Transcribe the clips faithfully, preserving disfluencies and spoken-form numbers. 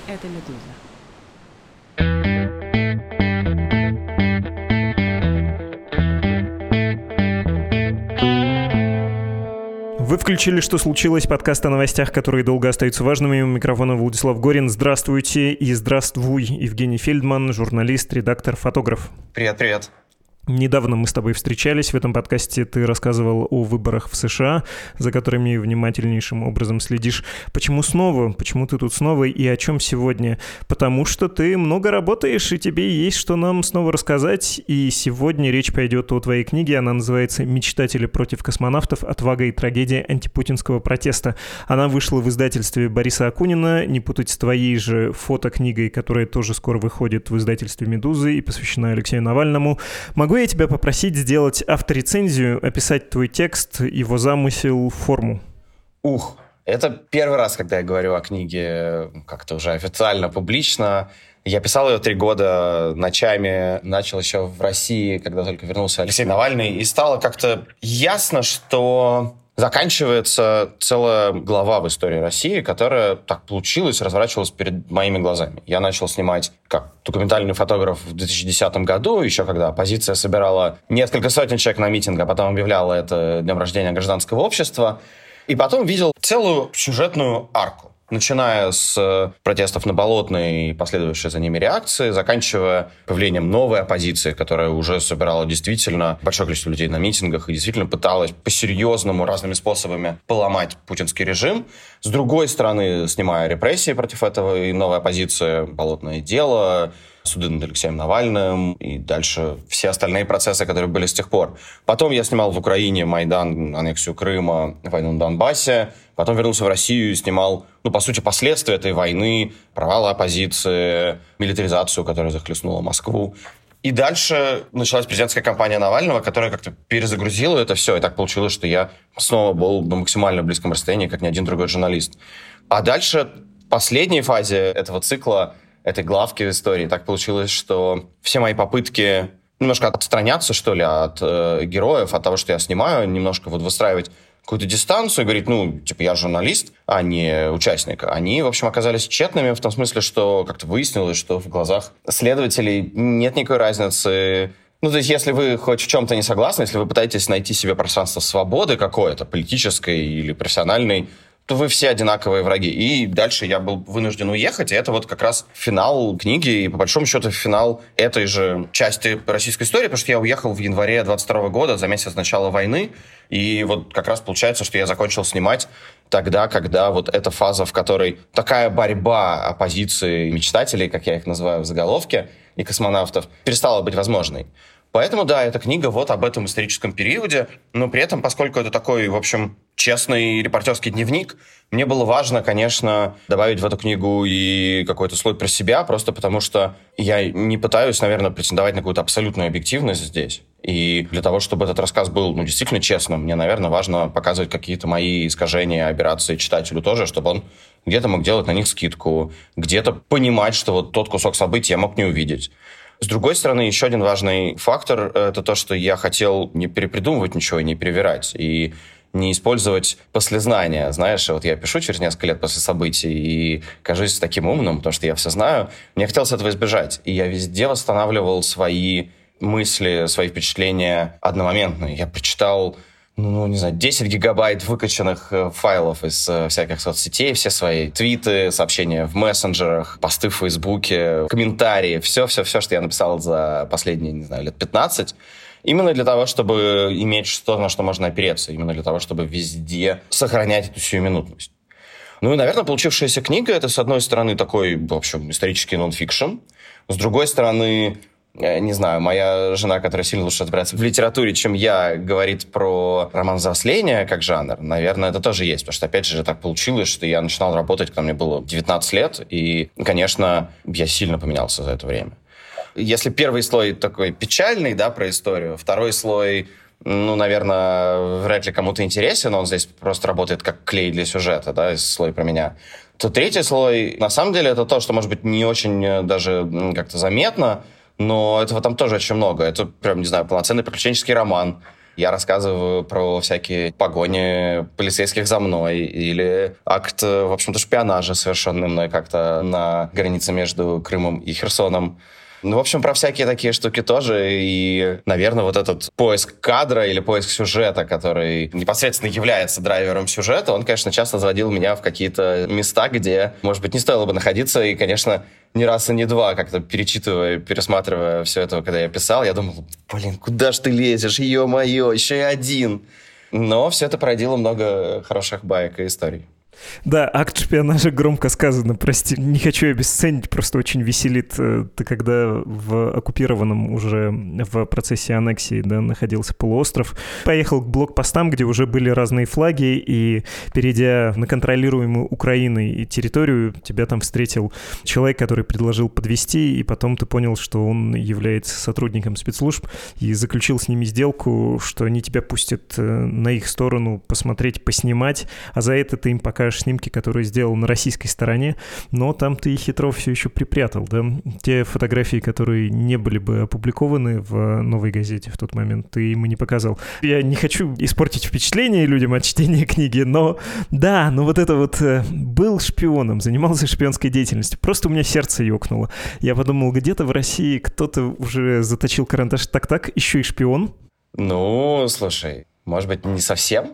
Это «Медуза». Вы включили «Что случилось?» Подкаст о новостях, которые долго остаются важными. У микрофона Владислав Горин. Здравствуйте и здравствуй, Евгений Фельдман, журналист, редактор, фотограф. Привет, привет. Недавно мы с тобой встречались. В этом подкасте ты рассказывал о выборах в США, за которыми внимательнейшим образом следишь. Почему снова? Почему ты тут снова? И о чем сегодня? Потому что ты много работаешь, и тебе есть что нам снова рассказать. И сегодня речь пойдет о твоей книге. Она называется «Мечтатели против космонавтов. Отвага и трагедия антипутинского протеста». Она вышла в издательстве Бориса Акунина. Не путать с твоей же фотокнигой, которая тоже скоро выходит в издательстве «Медузы» и посвящена Алексею Навальному. Могу я тебя попросить сделать авторецензию, описать твой текст, его замысел, форму? Ух, это первый раз, когда я говорю о книге как-то уже официально, публично. Я писал ее три года ночами, начал еще в России, когда только вернулся Алексей Навальный, и стало как-то ясно, что заканчивается целая глава в истории России, которая так получилась, разворачивалась перед моими глазами. Я начал снимать как документальный фотограф в две тысячи десятом году, еще когда оппозиция собирала несколько сотен человек на митинг, а потом объявляла это днем рождения гражданского общества. И потом видел целую сюжетную арку. Начиная с протестов на Болотной и последовавшей за ними реакции, заканчивая появлением новой оппозиции, которая уже собирала действительно большое количество людей на митингах и действительно пыталась по-серьезному разными способами поломать путинский режим. С другой стороны, снимая репрессии против этого, и новая оппозиция, Болотное дело, суды над Алексеем Навальным и дальше все остальные процессы, которые были с тех пор. Потом я снимал в Украине Майдан, аннексию Крыма, войну на Донбассе. Потом вернулся в Россию и снимал, ну, по сути, последствия этой войны, провалы оппозиции, милитаризацию, которая захлестнула Москву. И дальше началась президентская кампания Навального, которая как-то перезагрузила это все. И так получилось, что я снова был на максимально близком расстоянии, как ни один другой журналист. А дальше, в последней фазе этого цикла, этой главки в истории, так получилось, что все мои попытки немножко отстраняться, что ли, от э, героев, от того, что я снимаю, немножко вот выстраивать какую-то дистанцию и говорить, ну, типа, я журналист, а не участник. Они, в общем, оказались тщетными в том смысле, что как-то выяснилось, что в глазах следователей нет никакой разницы. Ну, то есть, если вы хоть в чем-то не согласны, если вы пытаетесь найти себе пространство свободы какое-то, политической или профессиональной, то вы все одинаковые враги. И дальше я был вынужден уехать, и это вот как раз финал книги, и по большому счету финал этой же части российской истории, потому что я уехал в январе двадцать второго года, за месяц до начала войны, и вот как раз получается, что я закончил снимать тогда, когда вот эта фаза, в которой такая борьба оппозиции, мечтателей, как я их называю в заголовке, и космонавтов, перестала быть возможной. Поэтому, да, эта книга вот об этом историческом периоде, но при этом, поскольку это такой, в общем, честный репортерский дневник, мне было важно, конечно, добавить в эту книгу и какой-то слой про себя, просто потому что я не пытаюсь, наверное, претендовать на какую-то абсолютную объективность здесь. И для того, чтобы этот рассказ был, ну, действительно честным, мне, наверное, важно показывать какие-то мои искажения, аберрации читателю тоже, чтобы он где-то мог делать на них скидку, где-то понимать, что вот тот кусок событий я мог не увидеть. С другой стороны, еще один важный фактор – это то, что я хотел не перепридумывать ничего и не перевирать, и не использовать послезнания. Знаешь, вот я пишу через несколько лет после событий и кажусь таким умным, потому что я все знаю. Мне хотелось этого избежать, и я везде восстанавливал свои мысли, свои впечатления одномоментно. Я прочитал, ну, не знаю, десять гигабайт выкачанных файлов из всяких соцсетей, все свои твиты, сообщения в мессенджерах, посты в Фейсбуке, комментарии, все-все-все, что я написал за последние, не знаю, лет пятнадцать, именно для того, чтобы иметь что-то, на что можно опереться, именно для того, чтобы везде сохранять эту сиюминутность. Ну и, наверное, получившаяся книга — это, с одной стороны, такой, в общем, исторический нон-фикшн, с другой стороны, не знаю, моя жена, которая сильно лучше разбирается в литературе, чем я, говорит про роман взросления как жанр. Наверное, это тоже есть, потому что, опять же, так получилось, что я начинал работать, когда мне было девятнадцать лет, и, конечно, я сильно поменялся за это время. Если первый слой такой печальный, да, про историю, второй слой, ну, наверное, вряд ли кому-то интересен, он здесь просто работает как клей для сюжета, да, слой про меня, то третий слой, на самом деле, это то, что, может быть, не очень даже как-то заметно, но этого там тоже очень много. Это прям, не знаю, полноценный приключенческий роман. Я рассказываю про всякие погони полицейских за мной или акт, в общем-то, шпионажа, совершенный мной как-то на границе между Крымом и Херсоном. Ну, в общем, про всякие такие штуки тоже. И, наверное, вот этот поиск кадра или поиск сюжета, который непосредственно является драйвером сюжета, он, конечно, часто заводил меня в какие-то места, где, может быть, не стоило бы находиться. И, конечно, ни раз и не два, как-то перечитывая, пересматривая все это, когда я писал, я думал, блин, куда ж ты лезешь, ё-моё, еще и один. Но все это породило много хороших баек и историй. Да, акт шпионажа громко сказано, прости, не хочу обесценить, просто очень веселит. Ты когда в оккупированном уже в процессе аннексии, да, находился полуостров, поехал к блокпостам, где уже были разные флаги, и перейдя на контролируемую Украиной территорию, тебя там встретил человек, который предложил подвезти, и потом ты понял, что он является сотрудником спецслужб, и заключил с ними сделку, что они тебя пустят на их сторону посмотреть, поснимать, а за это ты им покажешь снимки, которые сделал на российской стороне, но там ты хитро все еще припрятал, да? Те фотографии, которые не были бы опубликованы в «Новой газете» в тот момент, ты ему не показал. Я не хочу испортить впечатление людям от чтения книги, но да, ну вот это вот был шпионом, занимался шпионской деятельностью. Просто у меня сердце ёкнуло. Я подумал, где-то в России кто-то уже заточил карандаш. Так-так, еще и шпион? Ну, слушай, может быть, не совсем.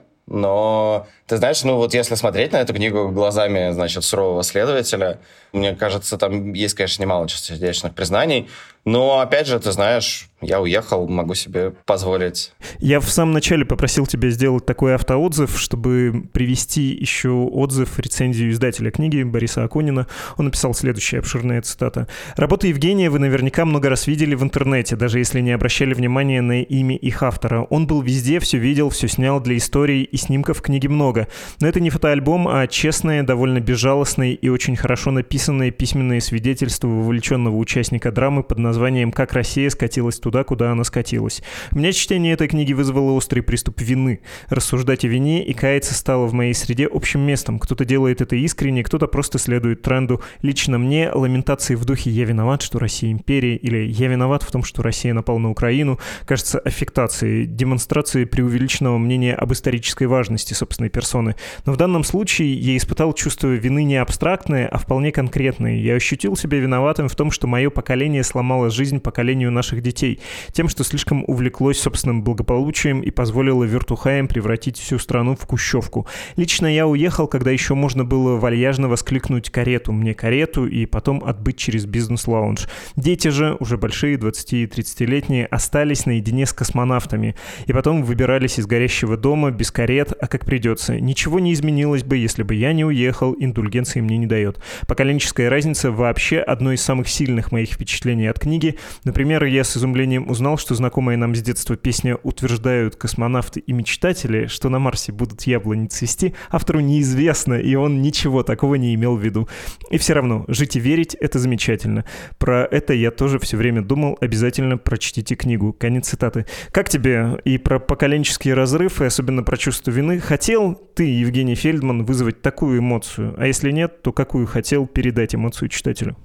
Но, ты знаешь, ну вот если смотреть на эту книгу глазами, значит, сурового следователя, мне кажется, там есть, конечно, немало чистосердечных признаний, но, опять же, ты знаешь, я уехал, могу себе позволить. Я в самом начале попросил тебя сделать такой автоотзыв, чтобы привести еще отзыв, рецензию издателя книги Бориса Акунина. Он написал следующая обширная цитата. «Работы Евгения вы наверняка много раз видели в интернете, даже если не обращали внимания на имя их автора. Он был везде, все видел, все снял для истории, и снимков в книге много. Но это не фотоальбом, а честное, довольно безжалостное и очень хорошо написанное письменное свидетельство вовлеченного участника драмы под названием «Как Россия скатилась туда, куда она скатилась». У меня чтение этой книги вызвало острый приступ вины. Рассуждать о вине и каяться стало в моей среде общим местом. Кто-то делает это искренне, кто-то просто следует тренду. Лично мне ламентации в духе «я виноват, что Россия империя» или «я виноват в том, что Россия напала на Украину» кажется аффектацией, демонстрацией преувеличенного мнения об исторической важности собственной персоны. Но в данном случае я испытал чувство вины не абстрактное, а вполне конкретное. Я ощутил себя виноватым в том, что мое поколение сломало жизнь поколению наших детей, тем, что слишком увлеклось собственным благополучием и позволило вертухаям превратить всю страну в кущевку. Лично я уехал, когда еще можно было вальяжно воскликнуть «карету, мне карету» и потом отбыть через бизнес-лаунж. Дети же, уже большие, двадцати- и тридцатилетние, остались наедине с космонавтами и потом выбирались из горящего дома без карет, а как придется. Ничего не изменилось бы, если бы я не уехал, индульгенции мне не дает. Поколенческая разница вообще одно из самых сильных моих впечатлений от книги. Например, я с изумлением узнал, что знакомая нам с детства песня «Утверждают космонавты и мечтатели, что на Марсе будут яблони цвести», автору неизвестно, и он ничего такого не имел в виду. И все равно, жить и верить — это замечательно. Про это я тоже все время думал, обязательно прочтите книгу. Конец цитаты. Как тебе и про поколенческий разрыв, и особенно про чувство вины, хотел ты, Евгений Фельдман, вызвать такую эмоцию? А если нет, то какую хотел передать эмоцию читателю?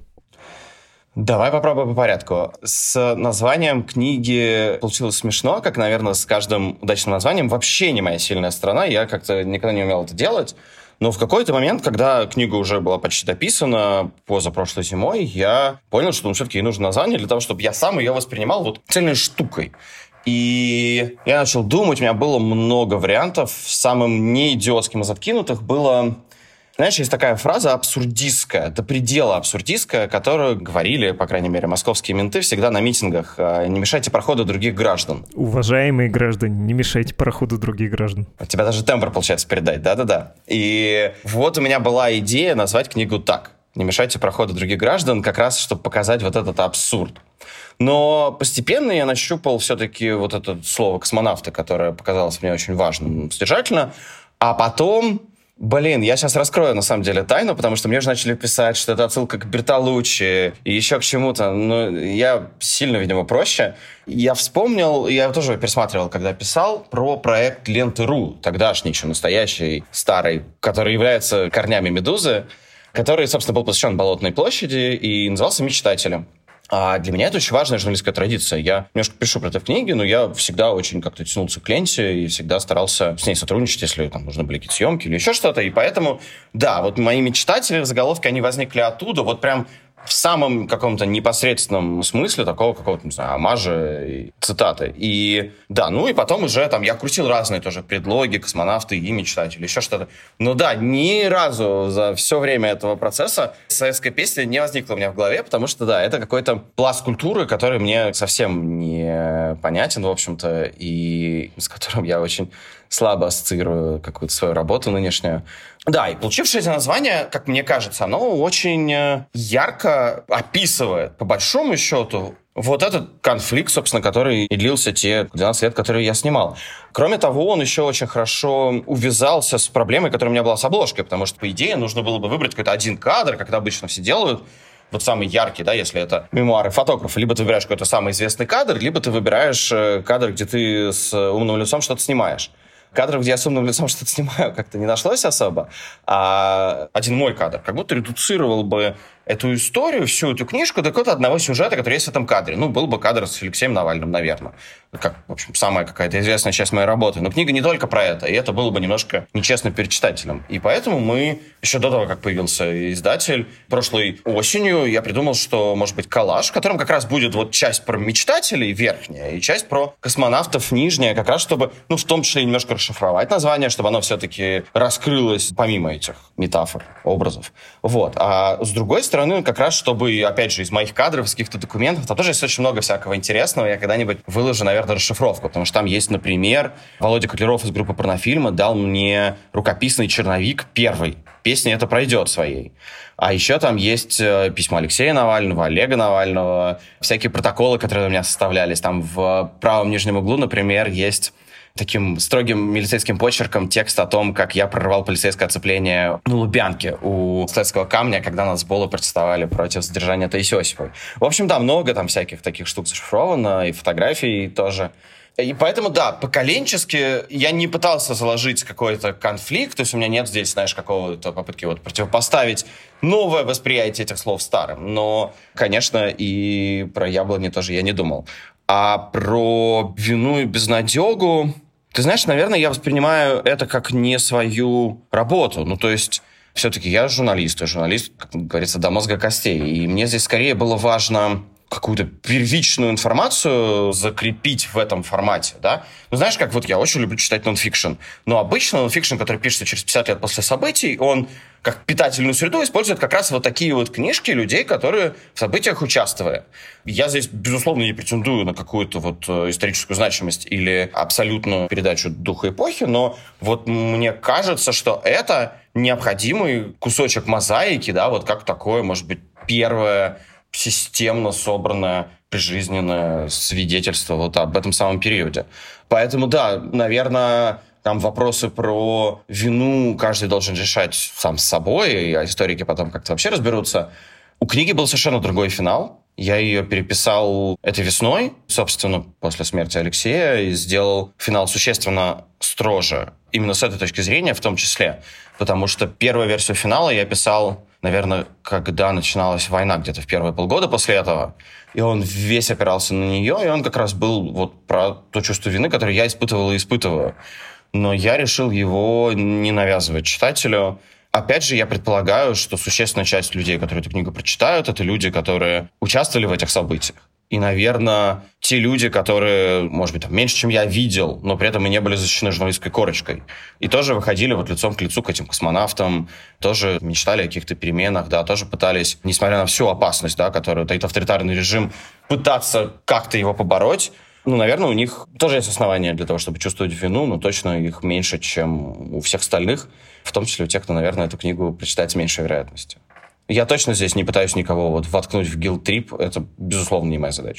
Давай попробуем по порядку. С названием книги получилось смешно, как, наверное, с каждым удачным названием. Вообще не моя сильная сторона, я как-то никогда не умел это делать. Но в какой-то момент, когда книга уже была почти дописана, позапрошлой зимой, я понял, что ну, все-таки ей нужно название для того, чтобы я сам ее воспринимал вот цельной штукой. И я начал думать, у меня было много вариантов. Самым неидиотским из откинутых было... Знаешь, есть такая фраза абсурдистская, до предела абсурдистская, которую говорили, по крайней мере, московские менты всегда на митингах: «Не мешайте проходу других граждан». Уважаемые граждане, не мешайте проходу других граждан. У тебя даже тембр получается передать, да-да-да. И вот у меня была идея назвать книгу так: «Не мешайте проходу других граждан», как раз, чтобы показать вот этот абсурд. Но постепенно я нащупал все-таки вот это слово «космонавты», которое показалось мне очень важным содержательно, а потом... Блин, я сейчас раскрою, на самом деле, тайну, потому что мне уже начали писать, что это отсылка к Бертолуччи и еще к чему-то. Но я сильно, видимо, проще. Я вспомнил, я тоже пересматривал, когда писал, про проект Ленты.ру, тогдашний еще настоящий, старый, который является корнями «Медузы», который, собственно, был посвящен Болотной площади и назывался «Мечтателем». А для меня это очень важная журналистская традиция. Я немножко пишу про это в книге, но я всегда очень как-то тянулся к ленте и всегда старался с ней сотрудничать, если там нужны были какие-то съемки или еще что-то. И поэтому, да, вот мои мечтатели в заголовке, они возникли оттуда, вот прям в самом каком-то непосредственном смысле такого какого-то, не знаю, омажа и цитаты. И да, ну и потом уже там я крутил разные тоже предлоги, космонавты и мечтатели, еще что-то. Но да, ни разу за все время этого процесса советская песня не возникла у меня в голове, потому что, да, это какой-то пласт культуры, который мне совсем не понятен, в общем-то, и с которым я очень слабо ассоциирую какую-то свою работу нынешнюю. Да, и получившееся название, как мне кажется, оно очень ярко описывает, по большому счету, вот этот конфликт, собственно, который и длился те двенадцать лет, которые я снимал. Кроме того, он еще очень хорошо увязался с проблемой, которая у меня была с обложкой, потому что, по идее, нужно было бы выбрать какой-то один кадр, как это обычно все делают, вот самый яркий, да, если это мемуары фотографа. Либо ты выбираешь какой-то самый известный кадр, либо ты выбираешь кадр, где ты с умным лицом что-то снимаешь. Кадров, где я с умным лицом что-то снимаю, как-то не нашлось особо. А один мой кадр как будто редуцировал бы эту историю, всю эту книжку до какого-то одного сюжета, который есть в этом кадре. Ну, был бы кадр с Алексеем Навальным, наверное. Как, в общем, самая какая-то известная часть моей работы. Но книга не только про это, и это было бы немножко нечестно перед читателем. И поэтому мы, еще до того, как появился издатель, прошлой осенью я придумал, что, может быть, коллаж, в котором как раз будет вот часть про мечтателей верхняя, и часть про космонавтов нижняя, как раз чтобы, ну, в том числе немножко расшифровать название, чтобы оно все-таки раскрылось помимо этих метафор, образов. Вот. А с другой стороны, как раз, чтобы, опять же, из моих кадров, из каких-то документов, там тоже есть очень много всякого интересного. Я когда-нибудь выложу, наверное, расшифровку, потому что там есть, например, Володя Котляров из группы «Порнофильма» дал мне рукописный черновик первой песни «Это пройдет» своей. А еще там есть письма Алексея Навального, Олега Навального, всякие протоколы, которые у меня составлялись. Там в правом нижнем углу, например, есть таким строгим милицейским почерком текст о том, как я прорвал полицейское оцепление на Лубянке у Слецкого камня, когда нас с Боло протестовали против задержания Таисии Осиповой. В общем, да, много там всяких таких штук зашифровано, и фотографий тоже. И поэтому, да, поколенчески я не пытался заложить какой-то конфликт, то есть у меня нет здесь, знаешь, какого-то попытки вот противопоставить новое восприятие этих слов старым. Но, конечно, и про яблони тоже я не думал. А про вину и безнадегу, ты знаешь, наверное, я воспринимаю это как не свою работу. Ну, то есть, все-таки я журналист, и журналист, как говорится, до мозга костей. И мне здесь скорее было важно какую-то первичную информацию закрепить в этом формате, да? Ну, знаешь, как вот я очень люблю читать нонфикшн, но обычно нонфикшн, который пишется через пятьдесят лет после событий, он как питательную среду использует как раз вот такие вот книжки людей, которые в событиях участвовали. Я здесь, безусловно, не претендую на какую-то вот историческую значимость или абсолютную передачу духа эпохи, но вот мне кажется, что это необходимый кусочек мозаики, да, вот как такое, может быть, первое системно собранное прижизненное свидетельство вот об этом самом периоде. Поэтому, да, наверное, там вопросы про вину каждый должен решать сам с собой, а историки потом как-то вообще разберутся. У книги был совершенно другой финал. Я ее переписал этой весной, собственно, после смерти Алексея, и сделал финал существенно строже. Именно с этой точки зрения в том числе. Потому что первую версию финала я писал, наверное, когда начиналась война, где-то в первые полгода после этого. И он весь опирался на нее, и он как раз был вот про то чувство вины, которое я испытывал и испытываю. Но я решил его не навязывать читателю. Опять же, я предполагаю, что существенная часть людей, которые эту книгу прочитают, это люди, которые участвовали в этих событиях. И, наверное, те люди, которые, может быть, там, меньше, чем я видел, но при этом и не были защищены журналистской корочкой. И тоже выходили вот лицом к лицу к этим космонавтам, тоже мечтали о каких-то переменах, да, тоже пытались, несмотря на всю опасность, да, которую дает авторитарный режим, пытаться как-то его побороть. Ну, наверное, у них тоже есть основания для того, чтобы чувствовать вину, но точно их меньше, чем у всех остальных, в том числе у тех, кто, наверное, эту книгу прочитает с меньшей вероятностью. Я точно здесь не пытаюсь никого вот воткнуть в гилт-трип, это, безусловно, не моя задача.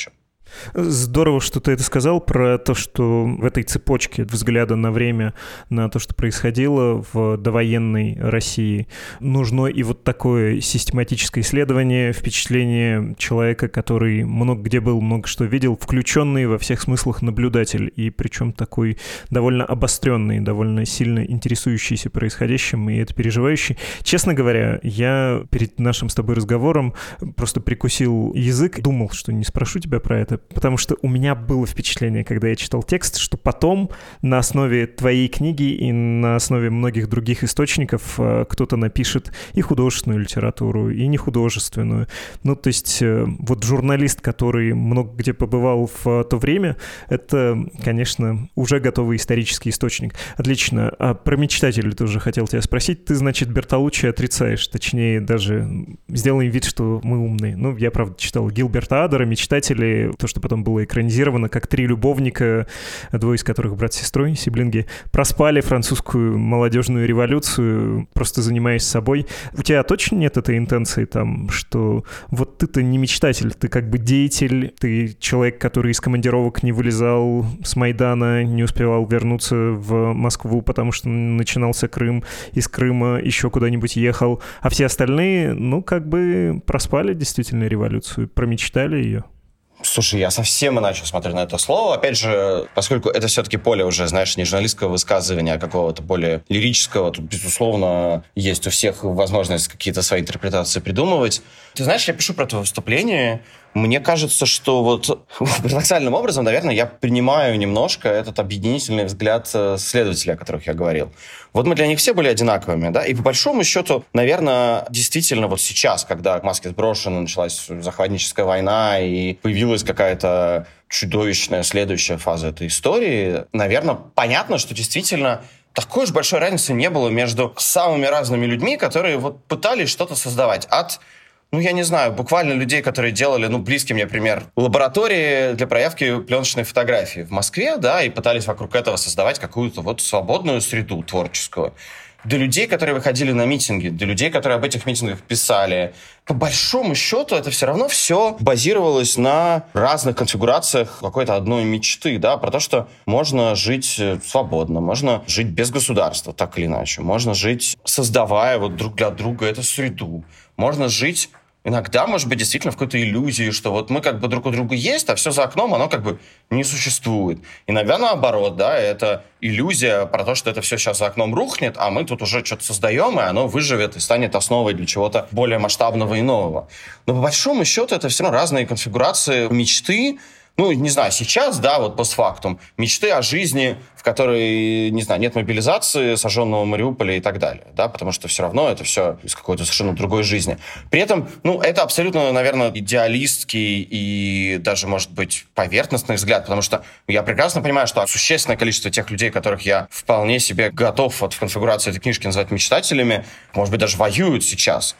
Здорово, что ты это сказал про то, что в этой цепочке взгляда на время, на то, что происходило в довоенной России, нужно и вот такое систематическое исследование, впечатление человека, который много где был, много что видел, включенный во всех смыслах наблюдатель, и причем такой довольно обостренный, довольно сильно интересующийся происходящим и это переживающий. Честно говоря, я перед нашим с тобой разговором просто прикусил язык, думал, что не спрошу тебя про это, потому что у меня было впечатление, когда я читал текст, что потом на основе твоей книги и на основе многих других источников кто-то напишет и художественную литературу, и нехудожественную. Ну, то есть вот журналист, который много где побывал в то время, это, конечно, уже готовый исторический источник. Отлично. А про мечтателей тоже хотел тебя спросить. Ты, значит, Бертолуччи отрицаешь, точнее, даже сделаем вид, что мы умные. Ну, я, правда, читал Гилберта Адера, «Мечтатели», то, что потом было экранизировано, как три любовника, двое из которых брат с сестрой, сиблинги, проспали французскую молодежную революцию, просто занимаясь собой. У тебя точно нет этой интенции там, что вот ты-то не мечтатель, ты как бы деятель, ты человек, который из командировок не вылезал с Майдана, не успевал вернуться в Москву, потому что начинался Крым, из Крыма еще куда-нибудь ехал, а все остальные, ну, как бы проспали действительно революцию, промечтали ее. Слушай, я совсем иначе смотрю на это слово. Опять же, поскольку это все-таки поле уже, знаешь, не журналистского высказывания, а какого-то более лирического, тут, безусловно, есть у всех возможность какие-то свои интерпретации придумывать. Ты знаешь, я пишу про это выступление. Мне кажется, что вот парадоксальным образом, наверное, я принимаю немножко этот объединительный взгляд следователей, о которых я говорил. Вот мы для них все были одинаковыми, да, и по большому счету, наверное, действительно вот сейчас, когда маски сброшены, началась захватническая война и появилась какая-то чудовищная следующая фаза этой истории, наверное, понятно, что действительно такой уж большой разницы не было между самыми разными людьми, которые вот пытались что-то создавать. От Ну, я не знаю, буквально людей, которые делали, ну, близкий мне пример, лаборатории для проявки пленочной фотографии в Москве, да, и пытались вокруг этого создавать какую-то вот свободную среду творческую. До людей, которые выходили на митинги, до людей, которые об этих митингах писали. По большому счету, это все равно все базировалось на разных конфигурациях какой-то одной мечты, да, про то, что можно жить свободно, можно жить без государства, так или иначе, можно жить, создавая вот друг для друга эту среду, можно жить иногда, может быть, действительно в какой-то иллюзии, что вот мы как бы друг у друга есть, а все за окном, оно как бы не существует. Иногда наоборот, да, это иллюзия про то, что это все сейчас за окном рухнет, а мы тут уже что-то создаем, и оно выживет и станет основой для чего-то более масштабного и нового. Но по большому счету это все равно разные конфигурации мечты. Ну, не знаю, сейчас, да, вот постфактум, мечты о жизни, в которой, не знаю, нет мобилизации, сожженного Мариуполя и так далее, да, потому что все равно это все из какой-то совершенно другой жизни. При этом, ну, это абсолютно, наверное, идеалистский и даже, может быть, поверхностный взгляд, потому что я прекрасно понимаю, что существенное количество тех людей, которых я вполне себе готов вот в конфигурации этой книжки называть мечтателями, может быть, даже воюют сейчас.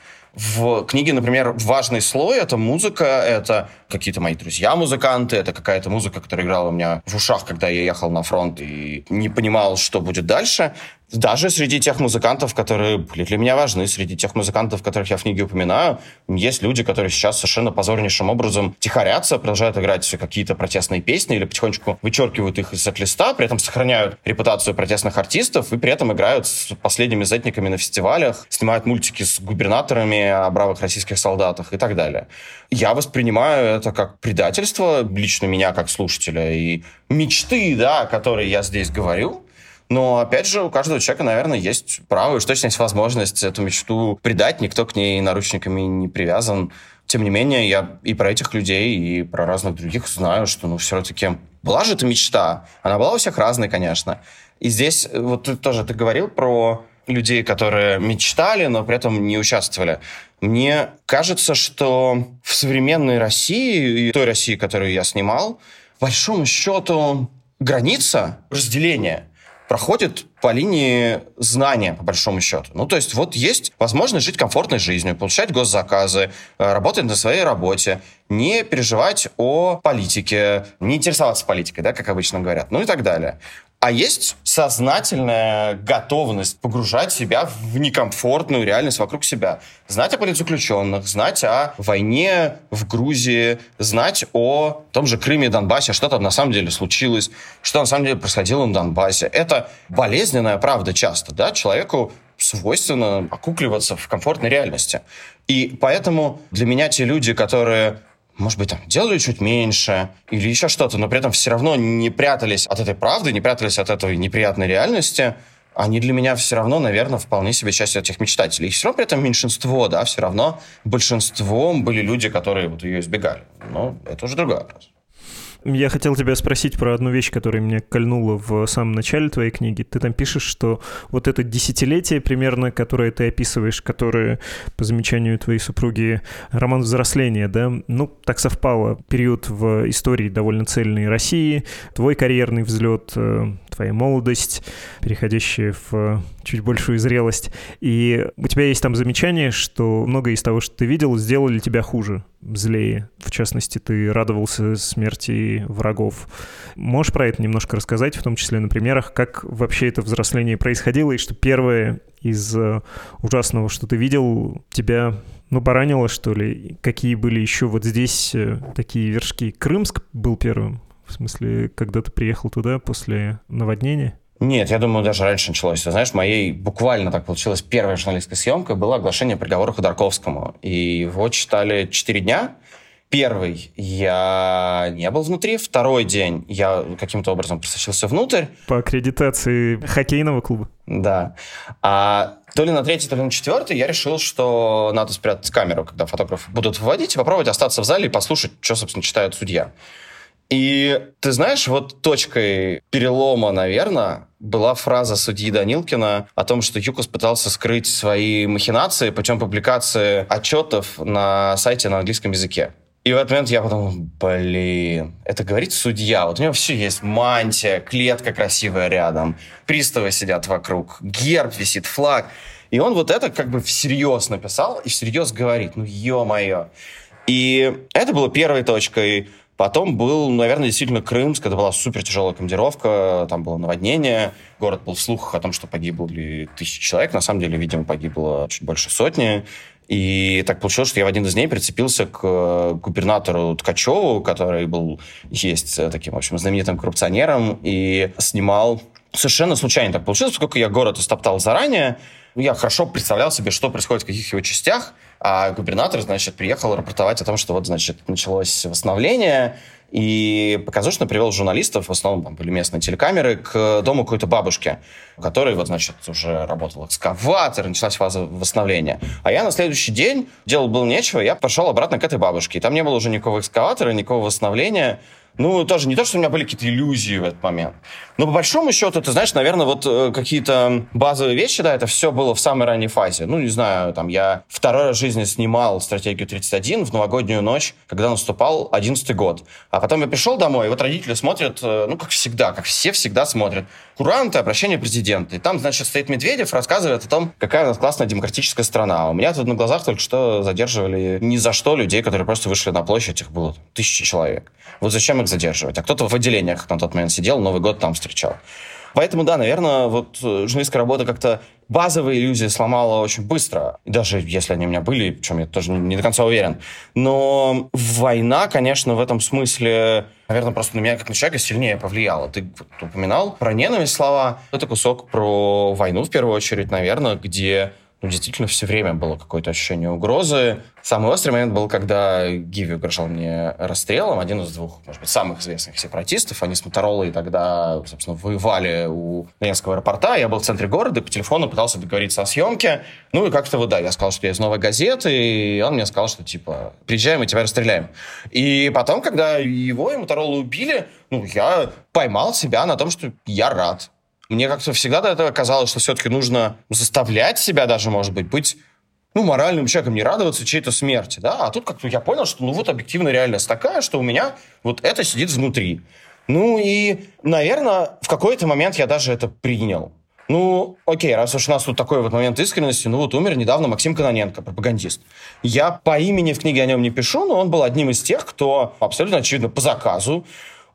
В книге, например, важный слой — это музыка, это какие-то мои друзья-музыканты, это какая-то музыка, которая играла у меня в ушах, когда я ехал на фронт и не понимал, что будет дальше. Даже среди тех музыкантов, которые были для меня важны, среди тех музыкантов, которых я в книге упоминаю, есть люди, которые сейчас совершенно позорнейшим образом тихорятся, продолжают играть какие-то протестные песни или потихонечку вычеркивают их из сет-листа, при этом сохраняют репутацию протестных артистов и при этом играют с последними зетниками на фестивалях, снимают мультики с губернаторами о бравых российских солдатах и так далее. Я воспринимаю это как предательство лично меня как слушателя и мечты, да, о которой я здесь говорю. Но, опять же, у каждого человека, наверное, есть право и уж точно есть возможность эту мечту предать. Никто к ней наручниками не привязан. Тем не менее, я и про этих людей, и про разных других знаю, что, ну, все-таки была же эта мечта. Она была у всех разной, конечно. И здесь, вот ты тоже ты говорил про людей, которые мечтали, но при этом не участвовали. Мне кажется, что в современной России, и той России, которую я снимал, по большому счету граница разделения проходит по линии знания, по большому счету. Ну, то есть вот есть возможность жить комфортной жизнью, получать госзаказы, работать на своей работе, не переживать о политике, не интересоваться политикой, да, как обычно говорят, ну и так далее. А есть сознательная готовность погружать себя в некомфортную реальность вокруг себя. Знать о политзаключенных, знать о войне в Грузии, знать о том же Крыме и Донбассе, что там на самом деле случилось, что на самом деле происходило на Донбассе. Это болезненная правда часто, да, человеку свойственно окукливаться в комфортной реальности. И поэтому для меня те люди, которые... может быть, там, делали чуть меньше или еще что-то, но при этом все равно не прятались от этой правды, не прятались от этой неприятной реальности, они для меня все равно, наверное, вполне себе часть этих мечтателей. И все равно при этом меньшинство, да, все равно большинством были люди, которые вот ее избегали. Но это уже другой вопрос. Я хотел тебя спросить про одну вещь, которая меня кольнула в самом начале твоей книги. Ты там пишешь, что вот это десятилетие примерно, которое ты описываешь, которое, по замечанию твоей супруги, роман взросления, да, ну, так совпало. Период в истории довольно цельной России, твой карьерный взлет, твоя молодость, переходящая в чуть большую зрелость. И у тебя есть там замечание, что многое из того, что ты видел, сделали тебя хуже, злее. В частности, ты радовался смерти врагов. Можешь про это немножко рассказать, в том числе на примерах, как вообще это взросление происходило, и что первое из ужасного, что ты видел, тебя, ну, поранило, что ли? Какие были еще вот здесь такие вершки? Крымск был первым? В смысле, когда ты приехал туда после наводнения? Нет, я думаю, даже раньше началось. Ты знаешь, моей буквально так получилось первая журналистская съемка была оглашение приговора Ходорковскому. И его читали четыре дня. Первый я не был внутри, второй день я каким-то образом просочился внутрь. По аккредитации хоккейного клуба. Да. А то ли на третий, то ли на четвертый я решил, что надо спрятать камеру, когда фотографы будут выводить, и попробовать остаться в зале и послушать, что, собственно, читает судья. И ты знаешь, вот точкой перелома, наверное, была фраза судьи Данилкина о том, что ЮКОС пытался скрыть свои махинации путем публикации отчетов на сайте на английском языке. И в этот момент я подумал, блин, это говорит судья. Вот у него все есть: мантия, клетка красивая рядом, приставы сидят вокруг, герб висит, флаг. И он вот это как бы всерьез написал и всерьез говорит, ну ё-моё. И это было первой точкой. Потом был, наверное, действительно Крымск. Это была супер тяжелая командировка. Там было наводнение. Город был в слухах о том, что погибли тысячи человек. На самом деле, видимо, погибло чуть больше сотни. И так получилось, что я в один из дней прицепился к губернатору Ткачеву, который был, есть таким, в общем, знаменитым коррупционером, и снимал совершенно случайно. Так получилось, поскольку я город истоптал заранее. Я хорошо представлял себе, что происходит в каких его частях, а губернатор, значит, приехал рапортовать о том, что вот, значит, началось восстановление, и показушно привел журналистов, в основном там были местные телекамеры, к дому какой-то бабушки, у которой, вот, значит, уже работал экскаватор, началась фаза восстановления. А я на следующий день, делать было нечего, я пошел обратно к этой бабушке, и там не было уже никакого экскаватора, никакого восстановления. Ну, тоже не то, что у меня были какие-то иллюзии в этот момент. Но по большому счету, ты знаешь, наверное, вот э, какие-то базовые вещи, да, это все было в самой ранней фазе. Ну, не знаю, там, я второй раз в жизни снимал «Стратегию тридцать один» в новогоднюю ночь, когда наступал одиннадцатый год. А потом я пришел домой, и вот родители смотрят, э, ну, как всегда, как все всегда смотрят, куранты, обращение президента. И там, значит, стоит Медведев, рассказывает о том, какая у нас классная демократическая страна. У меня тут на глазах только что задерживали ни за что людей, которые просто вышли на площадь, их было тысячи человек. Вот зачем их задерживать? А кто-то в отделениях на тот момент сидел, Новый год там встречал. Поэтому, да, наверное, вот журналистская работа как-то базовые иллюзии сломала очень быстро. И даже если они у меня были, причем я тоже не до конца уверен. Но война, конечно, в этом смысле, наверное, просто на меня как на человека сильнее повлияла. Ты упоминал про ненависть слова. Это кусок про войну, в первую очередь, наверное, где... Ну, действительно, все время было какое-то ощущение угрозы. Самый острый момент был, когда Гиви угрожал мне расстрелом. Один из двух, может быть, самых известных сепаратистов. Они с Моторолой тогда, собственно, воевали у Донецкого аэропорта. Я был в центре города, и по телефону пытался договориться о съемке. Ну, и как-то вот, да, я сказал, что я из «Новой газеты», и он мне сказал, что, типа, приезжай, мы тебя расстреляем. И потом, когда его и Моторолу убили, ну, я поймал себя на том, что я рад. Мне как-то всегда до этого казалось, что все-таки нужно заставлять себя даже, может быть, быть, ну, моральным человеком, не радоваться чьей-то смерти, да, а тут как-то я понял, что, ну, вот объективная реальность такая, что у меня вот это сидит внутри. Ну, и, наверное, в какой-то момент я даже это принял. Ну, окей, раз уж у нас тут такой вот момент искренности, ну, вот умер недавно Максим Кононенко, пропагандист. Я по имени в книге о нем не пишу, но он был одним из тех, кто абсолютно очевидно по заказу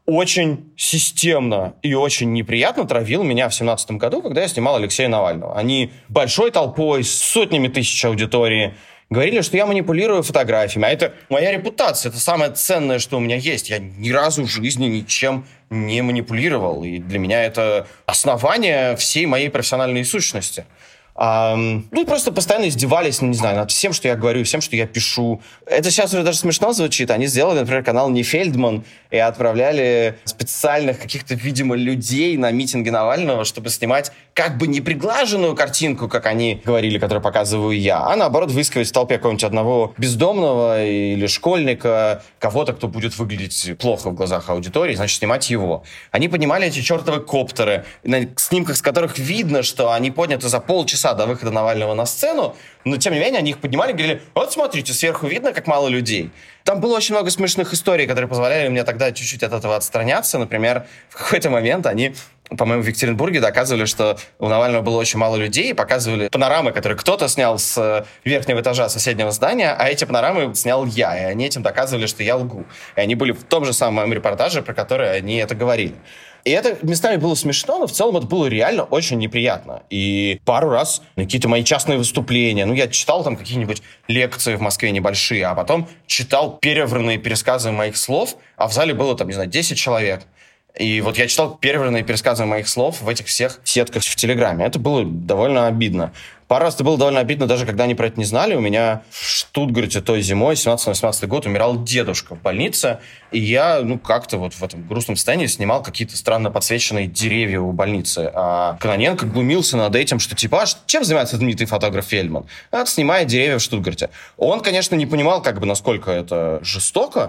очень системно и очень неприятно травил меня в семнадцатом году, когда я снимал Алексея Навального. Они большой толпой, с сотнями тысяч аудитории говорили, что я манипулирую фотографиями. А это моя репутация, это самое ценное, что у меня есть. Я ни разу в жизни ничем не манипулировал. И для меня это основание всей моей профессиональной сущности. А, ну, просто постоянно издевались, ну, не знаю, над всем, что я говорю, всем, что я пишу. Это сейчас уже даже смешно звучит. Они сделали, например, канал «Не Фельдман» и отправляли специальных каких-то, видимо, людей на митинги Навального, чтобы снимать как бы не приглаженную картинку, как они говорили, которую показываю я, а наоборот выискивать в толпе какого-нибудь одного бездомного или школьника, кого-то, кто будет выглядеть плохо в глазах аудитории, значит, снимать его. Они поднимали эти чертовы коптеры, на снимках с которых видно, что они подняты за полчаса до выхода Навального на сцену, но, тем не менее, они их поднимали и говорили: вот, смотрите, сверху видно, как мало людей. Там было очень много смешных историй, которые позволяли мне тогда чуть-чуть от этого отстраняться. Например, в какой-то момент они, по-моему, в Екатеринбурге доказывали, что у Навального было очень мало людей, и показывали панорамы, которые кто-то снял с верхнего этажа соседнего здания, а эти панорамы снял я, и они этим доказывали, что я лгу. И они были в том же самом моем репортаже, про который они это говорили. И это местами было смешно, но в целом это было реально очень неприятно. И пару раз какие-то мои частные выступления, ну, я читал там какие-нибудь лекции в Москве небольшие, а потом читал перевранные пересказы моих слов, а в зале было там, не знаю, десять человек. И вот я читал перевранные пересказы моих слов в этих всех сетках в Телеграме. Это было довольно обидно. Пару раз это было довольно обидно, даже когда они про это не знали. У меня в Штутгарте той зимой, семнадцатый-восемнадцатый год, умирал дедушка в больнице. И я, ну, как-то вот в этом грустном состоянии снимал какие-то странно подсвеченные деревья у больницы. А Кононенко глумился над этим, что типа, а чем занимается знаменитый фотограф Фельдман? А, снимает деревья в Штутгарте. Он, конечно, не понимал, как бы, насколько это жестоко.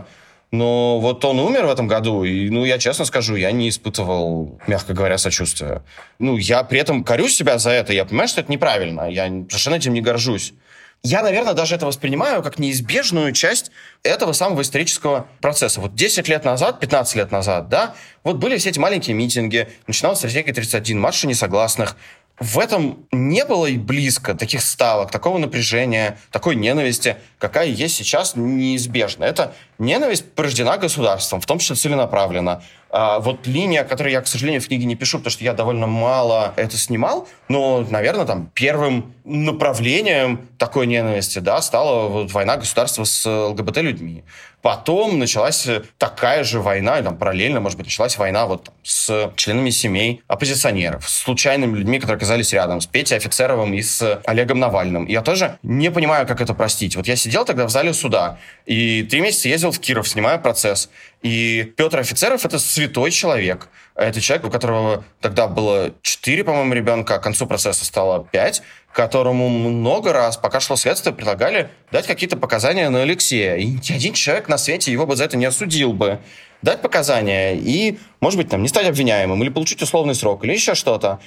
Но вот он умер в этом году, и, ну, я честно скажу, я не испытывал, мягко говоря, сочувствия. Ну, я при этом корю себя за это, я понимаю, что это неправильно, я совершенно этим не горжусь. Я, наверное, даже это воспринимаю как неизбежную часть этого самого исторического процесса. Вот десять лет назад, пятнадцать лет назад, да, вот были все эти маленькие митинги, начиналась стратегия тридцать один, марши несогласных. В этом не было и близко таких ставок, такого напряжения, такой ненависти, какая есть сейчас, неизбежна. Эта ненависть порождена государством, в том числе целенаправленно. А вот линия, которую я, к сожалению, в книге не пишу, потому что я довольно мало это снимал, но, наверное, там первым направлением такой ненависти, да, стала вот война государства с ЛГБТ-людьми. Потом началась такая же война, там, параллельно, может быть, началась война вот с членами семей оппозиционеров, с случайными людьми, которые оказались рядом, с Петей Офицеровым и с Олегом Навальным. И я тоже не понимаю, как это простить. Вот я сидел тогда в зале суда, и три месяца ездил в Киров, снимая процесс. И Петр Офицеров — это святой человек. Это человек, у которого тогда было четыре, по-моему, ребенка, а к концу процесса стало пять, которому много раз, пока шло следствие, предлагали дать какие-то показания на Алексея. И ни один человек на свете его бы за это не осудил бы. Дать показания и, может быть, там, не стать обвиняемым, или получить условный срок, или еще что-то.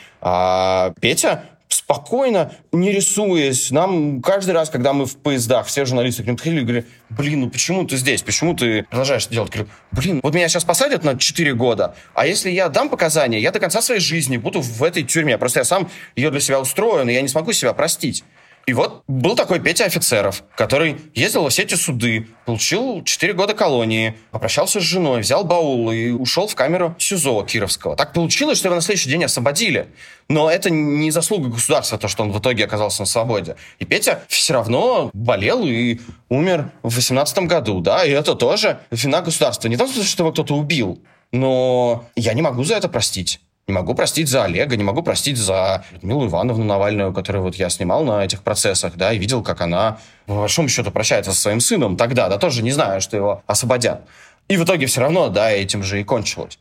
А Петя спокойно, не рисуясь, нам каждый раз, когда мы в поездах, все журналисты к ним подходили, говорили: блин, ну почему ты здесь, почему ты продолжаешь это делать? Говорю: блин, вот меня сейчас посадят на четыре года, а если я дам показания, я до конца своей жизни буду в этой тюрьме, просто я сам ее для себя устрою, но я не смогу себя простить. И вот был такой Петя Офицеров, который ездил во все эти суды, получил четыре года колонии, попрощался с женой, взял баул и ушел в камеру СИЗО Кировского. Так получилось, что его на следующий день освободили. Но это не заслуга государства, то, что он в итоге оказался на свободе. И Петя все равно болел и умер в восемнадцатом году, да, и это тоже вина государства. Не в том смысле, что его кто-то убил, но я не могу за это простить. Не могу простить за Олега, не могу простить за Людмилу Ивановну Навальную, которую вот я снимал на этих процессах, да, и видел, как она, по большому счету, прощается со своим сыном тогда, да, тоже не знаю, что его освободят. И в итоге все равно, да, этим же и кончилось.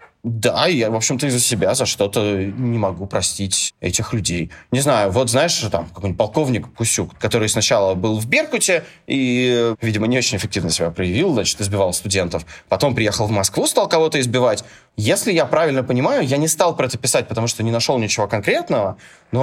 Да, я, в общем-то, из-за себя за что-то не могу простить этих людей. Не знаю, вот знаешь, там какой-нибудь полковник Кусюк, который сначала был в Беркуте и, видимо, не очень эффективно себя проявил, значит, избивал студентов. Потом приехал в Москву, стал кого-то избивать. Если я правильно понимаю, я не стал про это писать, потому что не нашел ничего конкретного,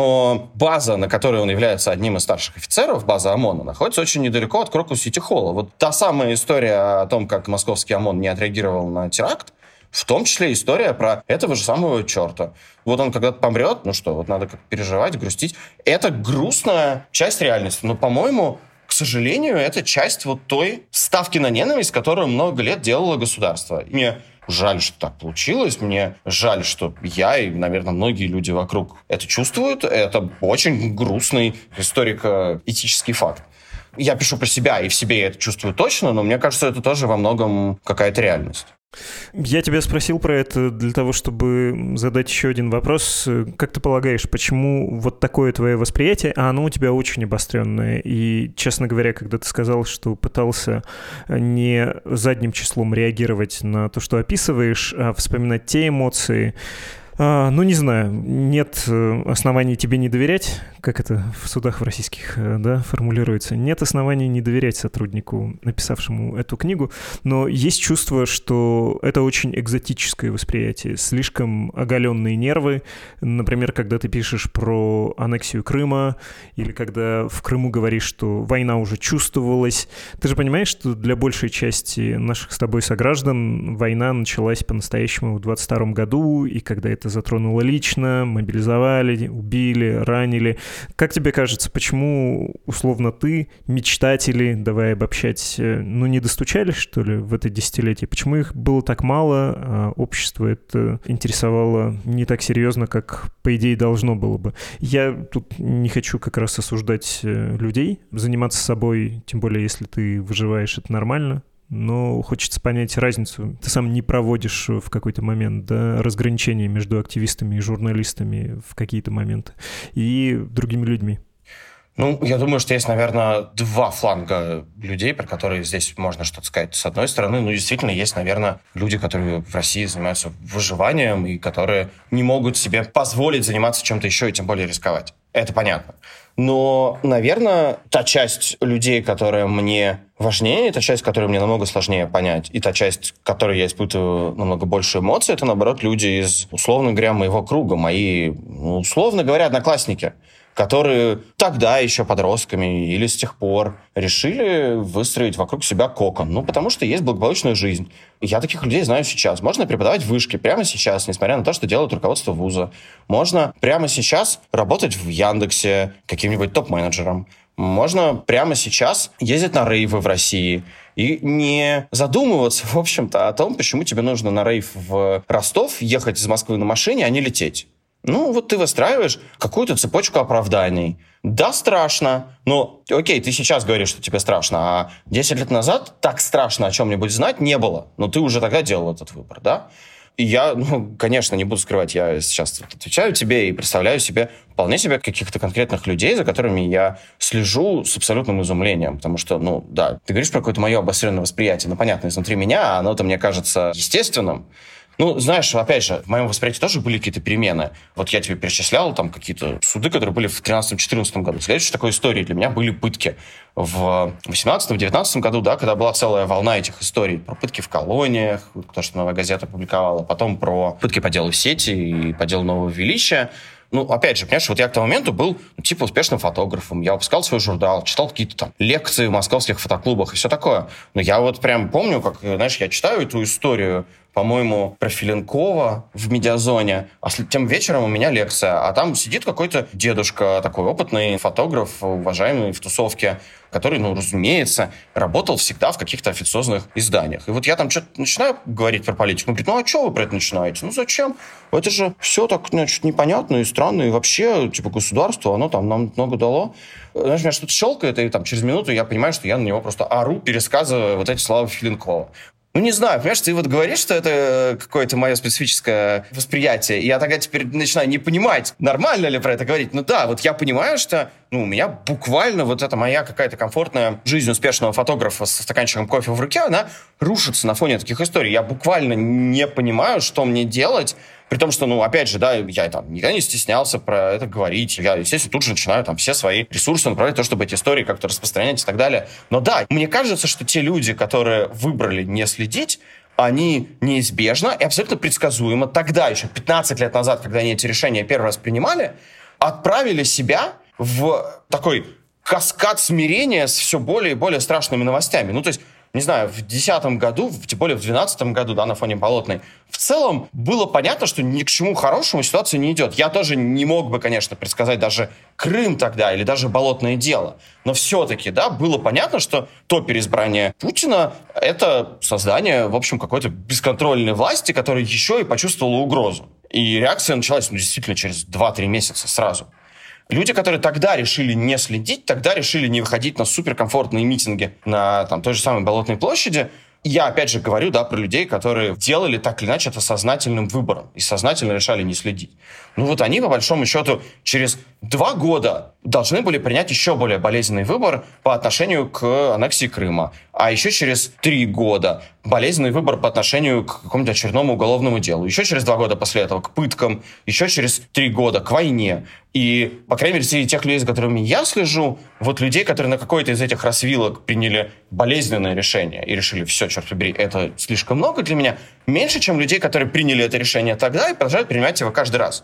но база, на которой он является одним из старших офицеров, база ОМОНа, находится очень недалеко от Крокус-Сити-Холла. Вот та самая история о том, как московский ОМОН не отреагировал на теракт, в том числе история про этого же самого черта. Вот он когда-то помрет, ну что, вот надо как переживать, грустить. Это грустная часть реальности. Но, по-моему, к сожалению, это часть вот той ставки на ненависть, которую много лет делало государство. Мне жаль, что так получилось, мне жаль, что я и, наверное, многие люди вокруг это чувствуют. Это очень грустный историко-этический факт. Я пишу про себя, и в себе я это чувствую точно, но мне кажется, это тоже во многом какая-то реальность. Я тебя спросил про это для того, чтобы задать еще один вопрос. Как ты полагаешь, почему вот такое твое восприятие, а оно у тебя очень обостренное? И, честно говоря, когда ты сказал, что пытался не задним числом реагировать на то, что описываешь, а вспоминать те эмоции, А, ну, не знаю, нет оснований тебе не доверять, как это в судах в российских, да, формулируется. Нет оснований не доверять сотруднику, написавшему эту книгу, но есть чувство, что это очень экзотическое восприятие, слишком оголенные нервы. Например, когда ты пишешь про аннексию Крыма, или когда в Крыму говоришь, что война уже чувствовалась. Ты же понимаешь, что для большей части наших с тобой сограждан война началась по-настоящему в двадцать втором году, и когда это затронуло лично, мобилизовали, убили, ранили. Как тебе кажется, почему, условно, ты, мечтатели, давай обобщать, ну, не достучались, что ли, в это десятилетие? Почему их было так мало, а общество это интересовало не так серьезно, как, по идее, должно было бы? Я тут не хочу как раз осуждать людей. Заниматься собой, тем более, если ты выживаешь, это нормально. Но хочется понять разницу. Ты сам не проводишь в какой-то момент, да, разграничения между активистами и журналистами в какие-то моменты и другими людьми? Ну, я думаю, что есть, наверное, два фланга людей, про которые здесь можно что-то сказать. С одной стороны, ну, действительно, есть, наверное, люди, которые в России занимаются выживанием и которые не могут себе позволить заниматься чем-то еще и тем более рисковать. Это понятно. Но, наверное, та часть людей, которая мне важнее, та часть, которую мне намного сложнее понять, и та часть, к которой я испытываю намного больше эмоций, это, наоборот, люди из, условно говоря, моего круга, мои, ну, условно говоря, одноклассники, которые тогда еще подростками или с тех пор решили выстроить вокруг себя кокон. Ну, потому что есть благополучная жизнь. Я таких людей знаю сейчас. Можно преподавать в вышке прямо сейчас, несмотря на то, что делает руководство вуза. Можно прямо сейчас работать в Яндексе каким-нибудь топ-менеджером. Можно прямо сейчас ездить на рейвы в России и не задумываться, в общем-то, о том, почему тебе нужно на рейв в Ростов ехать из Москвы на машине, а не лететь. Ну, вот ты выстраиваешь какую-то цепочку оправданий. Да, страшно, но окей, ты сейчас говоришь, что тебе страшно, а десять лет назад так страшно о чем-нибудь знать не было. Но ты уже тогда делал этот выбор, да? И я, ну, конечно, не буду скрывать, я сейчас отвечаю тебе и представляю себе вполне себе каких-то конкретных людей, за которыми я слежу с абсолютным изумлением. Потому что, ну, да, ты говоришь про какое-то мое обостренное восприятие, ну, понятно, изнутри меня, а оно-то мне кажется естественным. Ну, знаешь, опять же, в моем восприятии тоже были какие-то перемены. Вот я тебе перечислял там какие-то суды, которые были в тринадцатом-четырнадцатом году. Следующей такой историей для меня были пытки. В восемнадцатом-девятнадцатом году, да, когда была целая волна этих историй про пытки в колониях, то, что «Новая газета» публиковала, потом про пытки по делу Сети и по делу Нового Величия. Ну, опять же, понимаешь, вот я к тому моменту был, ну, типа, успешным фотографом. Я выпускал свой журнал, читал какие-то там лекции в московских фотоклубах и все такое. Но я вот прям помню, как, знаешь, я читаю эту историю, по-моему, про Филенкова в «Медиазоне», а тем вечером у меня лекция, а там сидит какой-то дедушка, такой опытный фотограф, уважаемый в тусовке, который, ну, разумеется, работал всегда в каких-то официозных изданиях. И вот я там что-то начинаю говорить про политику. Он говорит, ну, а что вы про это начинаете? Ну, зачем? Это же все так, значит, непонятно и странно, и вообще, типа, государство, оно там нам много дало. Знаешь, у меня что-то щелкает, и там через минуту я понимаю, что я на него просто ору, пересказывая вот эти слова Филенкова. Ну, не знаю, понимаешь, ты вот говоришь, что это какое-то мое специфическое восприятие, и я тогда теперь начинаю не понимать, нормально ли про это говорить. Ну да, вот я понимаю, что ну, у меня буквально вот эта моя какая-то комфортная жизнь успешного фотографа со стаканчиком кофе в руке, она рушится на фоне таких историй. Я буквально не понимаю, что мне делать, при том, что, ну, опять же, да, я там никогда не стеснялся про это говорить. Я, естественно, тут же начинаю там все свои ресурсы направлять на то, чтобы эти истории как-то распространять и так далее. Но да, мне кажется, что те люди, которые выбрали не следить, они неизбежно и абсолютно предсказуемо тогда, еще пятнадцать лет назад, когда они эти решения первый раз принимали, отправили себя в такой каскад смирения с все более и более страшными новостями. Ну, то есть не знаю, в две тысячи десятом году, тем более в две тысячи двенадцатом году, да, на фоне Болотной, в целом было понятно, что ни к чему хорошему ситуация не идет. Я тоже не мог бы, конечно, предсказать даже Крым тогда или даже Болотное дело. Но все-таки, да, было понятно, что то переизбрание Путина — это создание, в общем, какой-то бесконтрольной власти, которая еще и почувствовала угрозу. И реакция началась, ну, действительно, через два-три месяца сразу. Люди, которые тогда решили не следить, тогда решили не выходить на суперкомфортные митинги на там, той же самой Болотной площади. Я, опять же, говорю, да, про людей, которые делали так или иначе это сознательным выбором и сознательно решали не следить. Ну вот они, по большому счету, через два года должны были принять еще более болезненный выбор по отношению к аннексии Крыма. А еще через три года болезненный выбор по отношению к какому-то очередному уголовному делу. Еще через два года после этого к пыткам. Еще через три года к войне. И, по крайней мере, среди тех людей, за которыми я слежу, вот людей, которые на какой-то из этих развилок приняли болезненное решение и решили, все, черт побери, это слишком много для меня, меньше, чем людей, которые приняли это решение тогда и продолжают принимать его каждый раз.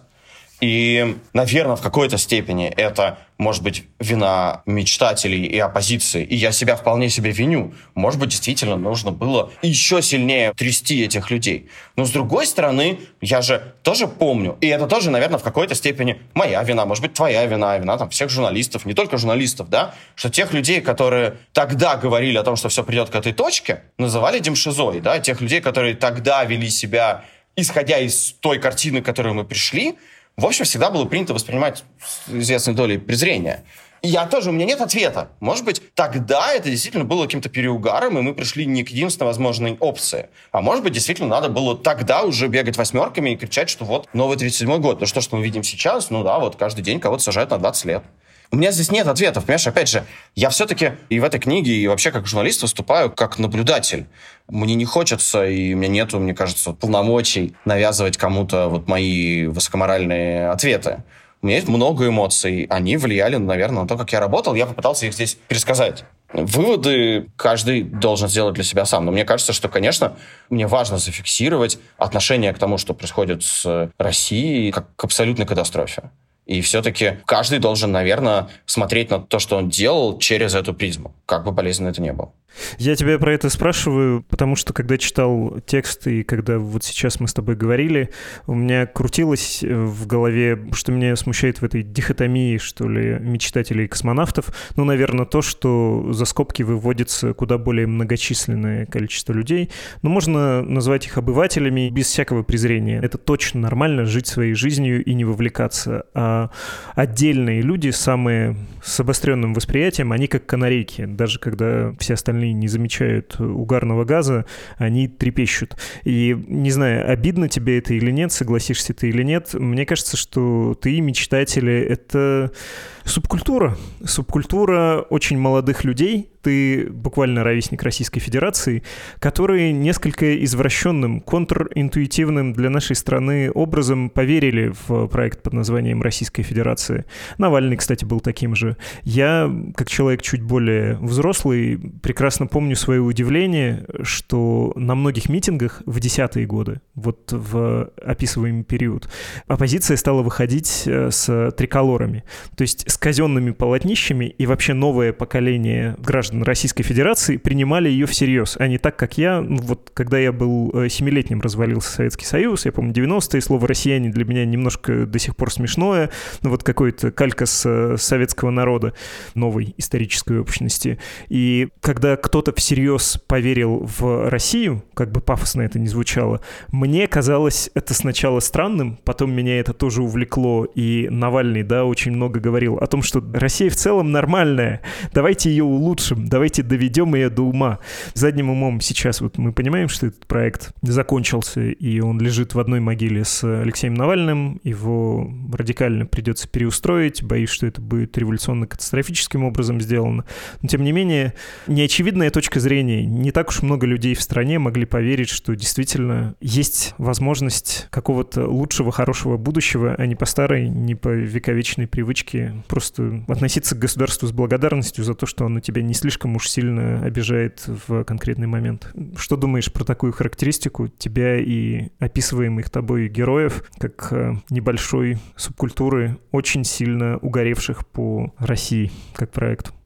И, наверное, в какой-то степени это, может быть, вина мечтателей и оппозиции, и я себя вполне себе виню. Может быть, действительно нужно было еще сильнее трясти этих людей. Но, с другой стороны, я же тоже помню, и это тоже, наверное, в какой-то степени моя вина, может быть, твоя вина, вина там всех журналистов, не только журналистов, да, что тех людей, которые тогда говорили о том, что все придет к этой точке, называли демшизой, да, тех людей, которые тогда вели себя, исходя из той картины, к которой мы пришли, в общем, всегда было принято воспринимать с известной долей презрения. И я тоже, у меня нет ответа. Может быть, тогда это действительно было каким-то переугаром, и мы пришли не к единственной возможной опции. А может быть, действительно надо было тогда уже бегать восьмерками и кричать, что вот новый тридцать седьмой год. Ну что, что мы видим сейчас? Ну да, вот каждый день кого-то сажают на двадцать лет. У меня здесь нет ответов, понимаешь? Опять же, я все-таки и в этой книге, и вообще как журналист выступаю как наблюдатель. Мне не хочется, и у меня нету, мне кажется, полномочий навязывать кому-то вот мои высокоморальные ответы. У меня есть много эмоций, они влияли, наверное, на то, как я работал. Я попытался их здесь пересказать. Выводы каждый должен сделать для себя сам. Но мне кажется, что, конечно, мне важно зафиксировать отношение к тому, что происходит с Россией, как к абсолютной катастрофе. И все-таки каждый должен, наверное, смотреть на то, что он делал, через эту призму, как бы болезненно это ни было. Я тебя про это спрашиваю, потому что когда читал текст и когда вот сейчас мы с тобой говорили, у меня крутилось в голове, что меня смущает в этой дихотомии, что ли, мечтателей и космонавтов, ну, наверное, то, что за скобки выводится куда более многочисленное количество людей. Но можно назвать их обывателями без всякого презрения. Это точно нормально жить своей жизнью и не вовлекаться. А отдельные люди, самые с обостренным восприятием, они как канарейки. Даже когда все остальные не замечают угарного газа, они трепещут. И, не знаю, обидно тебе это или нет, согласишься ты или нет, мне кажется, что ты, мечтатели, это субкультура. Субкультура очень молодых людей, ты буквально ровесник Российской Федерации, которые несколько извращенным, контринтуитивным для нашей страны образом поверили в проект под названием Российская Федерация. Навальный, кстати, был таким же. Я, как человек чуть более взрослый, прекрасно помню свое удивление, что на многих митингах в десятые годы, вот в описываемый период, оппозиция стала выходить с триколорами, то есть с казенными полотнищами, и вообще новое поколение граждан Российской Федерации принимали ее всерьез, а не так, как я. Вот когда я был семилетним, развалился Советский Союз, я помню девяностые, слово «россияне» для меня немножко до сих пор смешное, ну вот какой-то калька с советского народа, новой исторической общности. И когда кто-то всерьез поверил в Россию, как бы пафосно это ни звучало, мне казалось это сначала странным, потом меня это тоже увлекло, и Навальный, да, очень много говорил о том, что Россия в целом нормальная, давайте ее улучшим, давайте доведем ее до ума. Задним умом сейчас вот мы понимаем, что этот проект закончился, и он лежит в одной могиле с Алексеем Навальным, его радикально придется переустроить, боюсь, что это будет революционно-катастрофическим образом сделано. Но, тем не менее, неочевидная точка зрения. Не так уж много людей в стране могли поверить, что действительно есть возможность какого-то лучшего, хорошего будущего, а не по старой, не по вековечной привычке просто относиться к государству с благодарностью за то, что оно тебя не слишком уж сильно обижает в конкретный момент. Что думаешь про такую характеристику тебя и описываемых тобой героев, как небольшой субкультуры, очень сильно угоревших по России как проекту?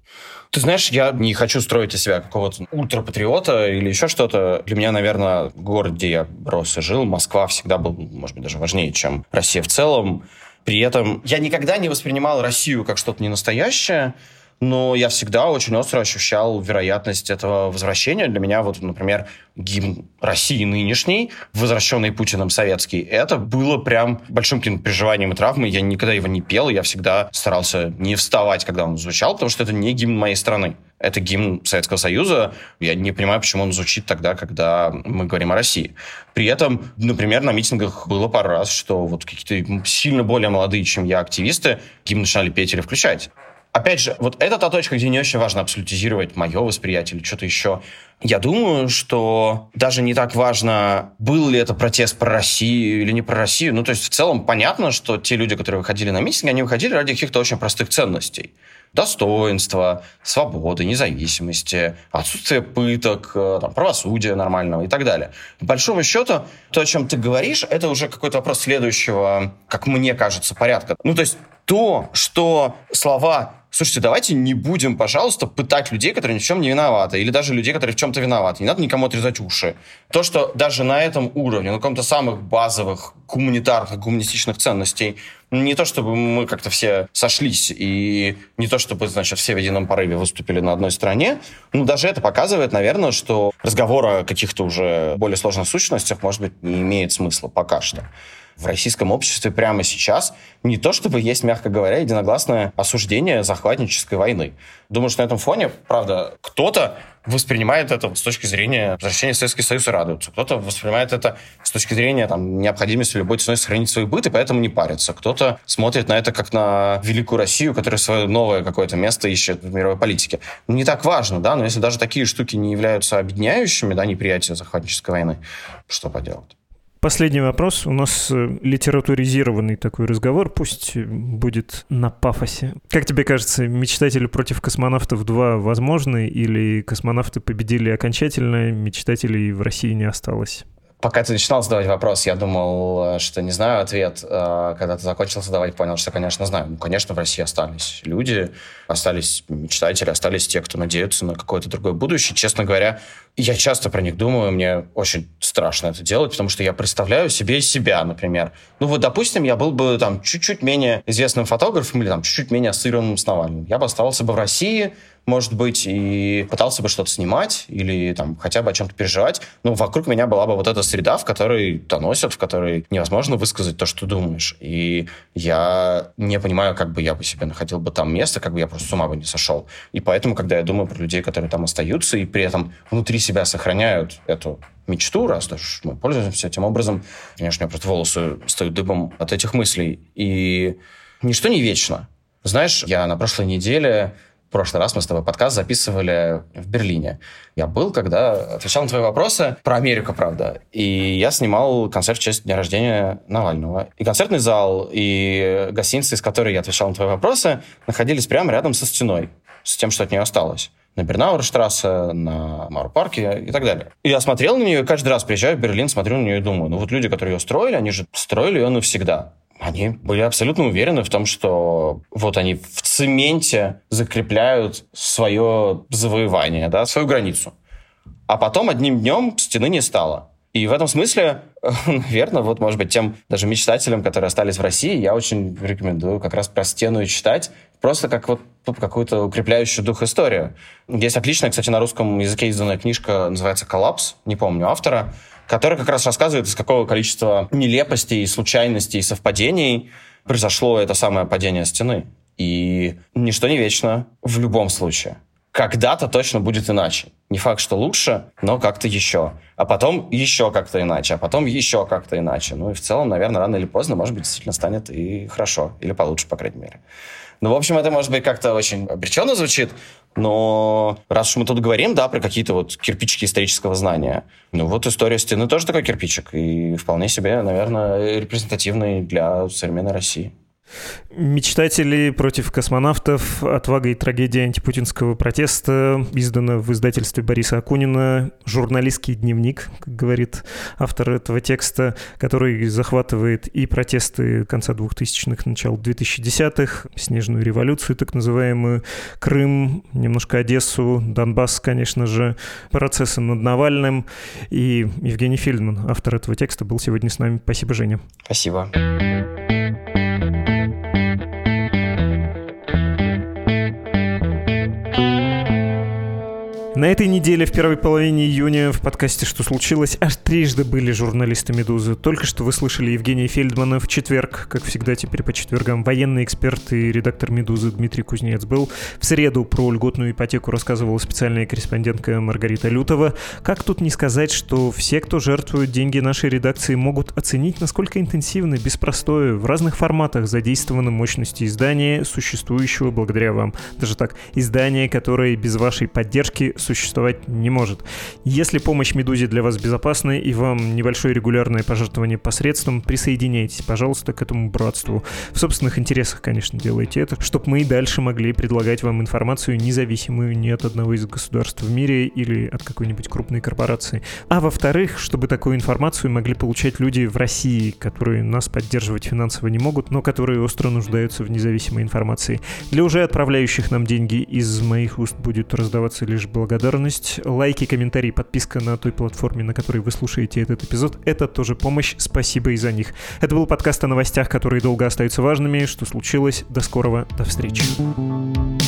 Ты знаешь, я не хочу строить из себя какого-то ультрапатриота или еще что-то. Для меня, наверное, город, где я рос и жил, Москва, всегда был, может быть, даже важнее, чем Россия в целом. При этом я никогда не воспринимал Россию как что-то ненастоящее, но я всегда очень остро ощущал вероятность этого возвращения. Для меня, вот, например, гимн России нынешний, возвращенный Путиным советский, это было прям большим переживанием и травмой. Я никогда его не пел, я всегда старался не вставать, когда он звучал, потому что это не гимн моей страны. Это гимн Советского Союза. Я не понимаю, почему он звучит тогда, когда мы говорим о России. При этом, например, на митингах было пару раз, что вот какие-то сильно более молодые, чем я, активисты гимн начинали петь или включать. Опять же, вот это та точка, где не очень важно абсолютизировать мое восприятие или что-то еще. Я думаю, что даже не так важно, был ли это протест про Россию или не про Россию. Ну, то есть в целом понятно, что те люди, которые выходили на митинги, они выходили ради каких-то очень простых ценностей. Достоинства, свободы, независимости, отсутствие пыток, там, правосудия нормального и так далее. По большому счету, то, о чем ты говоришь, это уже какой-то вопрос следующего, как мне кажется, порядка. Ну, то есть то, что слова «слушайте, давайте не будем, пожалуйста, пытать людей, которые ни в чем не виноваты, или даже людей, которые в чем-то виноваты. Не надо никому отрезать уши». То, что даже на этом уровне, на каком-то самых базовых гуманитарных, гуманистичных ценностей, не то чтобы мы как-то все сошлись, и не то чтобы, значит, все в едином порыве выступили на одной стороне, но даже это показывает, наверное, что разговор о каких-то уже более сложных сущностях, может быть, не имеет смысла пока что. В российском обществе прямо сейчас не то чтобы есть, мягко говоря, единогласное осуждение захватнической войны. Думаю, что на этом фоне, правда, кто-то воспринимает это с точки зрения возвращения в Советский Союз и радуется. Кто-то воспринимает это с точки зрения там, необходимости любой ценой сохранить свой быт и поэтому не парится. Кто-то смотрит на это как на великую Россию, которая свое новое какое-то место ищет в мировой политике. Не так важно, да, но если даже такие штуки не являются объединяющими, да, неприятие захватнической войны, что поделать? Последний вопрос. У нас литературизированный такой разговор, пусть будет на пафосе. Как тебе кажется, «Мечтатели против космонавтов два» возможны, или космонавты победили окончательно, мечтателей в России не осталось? Пока ты начинал задавать вопрос, я думал, что не знаю ответ. Когда ты закончил задавать, понял, что, конечно, знаю. Ну, конечно, в России остались люди, остались мечтатели, остались те, кто надеются на какое-то другое будущее. Честно говоря, я часто про них думаю, мне очень страшно это делать, потому что я представляю себе себя, например. Ну вот, допустим, я был бы там чуть-чуть менее известным фотографом или там чуть-чуть менее ассоциированным с Навальным. Я бы оставался бы в России, может быть, и пытался бы что-то снимать или там хотя бы о чем-то переживать. Но вокруг меня была бы вот эта среда, в которой доносят, в которой невозможно высказать то, что думаешь. И я не понимаю, как бы я бы себе находил бы там место, как бы я просто с ума бы не сошел. И поэтому, когда я думаю про людей, которые там остаются и при этом внутри себя сохраняют эту мечту, раз уж мы пользуемся этим образом, конечно, у меня просто волосы встают дыбом от этих мыслей. И ничто не вечно. Знаешь, я на прошлой неделе... В прошлый раз мы с тобой подкаст записывали в Берлине. Я был, когда отвечал на твои вопросы, про Америку, правда. И я снимал концерт в честь дня рождения Навального. И концертный зал, и гостиница, из которой я отвечал на твои вопросы, находились прямо рядом со стеной, с тем, что от нее осталось. На Бернауэрштрассе, на Мауэр-парке и так далее. И я смотрел на нее, и каждый раз приезжаю в Берлин, смотрю на нее и думаю, ну вот люди, которые ее строили, они же строили ее навсегда. Они были абсолютно уверены в том, что вот они в цементе закрепляют свое завоевание, да, свою границу. А потом одним днем стены не стало. И в этом смысле, наверное, вот, может быть, тем даже мечтателям, которые остались в России, я очень рекомендую как раз про стену и читать, просто как вот какую-то укрепляющую дух историю. Есть отличная, кстати, на русском языке изданная книжка, называется «Коллапс», не помню автора, который как раз рассказывает, из какого количества нелепостей, случайностей, совпадений произошло это самое падение стены. И ничто не вечно в любом случае. Когда-то точно будет иначе. Не факт, что лучше, но как-то еще. А потом еще как-то иначе, а потом еще как-то иначе. Ну и в целом, наверное, рано или поздно, может быть, действительно станет и хорошо. Или получше, по крайней мере. Ну, в общем, это, может быть, как-то очень обреченно звучит, но раз уж мы тут говорим, да, про какие-то вот кирпичики исторического знания, ну вот история стены тоже такой кирпичик, и вполне себе, наверное, репрезентативный для современной России. «Мечтатели против космонавтов. Отвага и трагедия антипутинского протеста» издано в издательстве Бориса Акунина. Журналистский дневник, как говорит автор этого текста, который захватывает и протесты конца двухтысячных, начала двухтысячных, снежную революцию, так называемую, Крым, немножко Одессу, Донбасс, конечно же, процессы над Навальным. И Евгений Фельдман, автор этого текста, был сегодня с нами. Спасибо, Женя. Спасибо. На этой неделе, в первой половине июня, в подкасте «Что случилось?», аж трижды были журналисты «Медузы». Только что вы слышали Евгения Фельдмана. В четверг, как всегда теперь по четвергам, военный эксперт и редактор «Медузы» Дмитрий Кузнец был. В среду про льготную ипотеку рассказывала специальная корреспондентка Маргарита Лютова. Как тут не сказать, что все, кто жертвует деньги нашей редакции, могут оценить, насколько интенсивно, без простоя, в разных форматах задействованы мощности издания, существующего благодаря вам. Даже так, издание, которое без вашей поддержки существовать не может. Если помощь «Медузе» для вас безопасна и вам небольшое регулярное пожертвование посредством, присоединяйтесь, пожалуйста, к этому братству. В собственных интересах, конечно, делайте это, чтобы мы и дальше могли предлагать вам информацию, независимую ни от одного из государств в мире или от какой-нибудь крупной корпорации. А во-вторых, чтобы такую информацию могли получать люди в России, которые нас поддерживать финансово не могут, но которые остро нуждаются в независимой информации. Для уже отправляющих нам деньги из моих уст будет раздаваться лишь благодарность. Лайки, комментарии, подписка на той платформе, на которой вы слушаете этот эпизод — это тоже помощь. Спасибо и за них. Это был подкаст о новостях, которые долго остаются важными. Что случилось? До скорого. До встречи.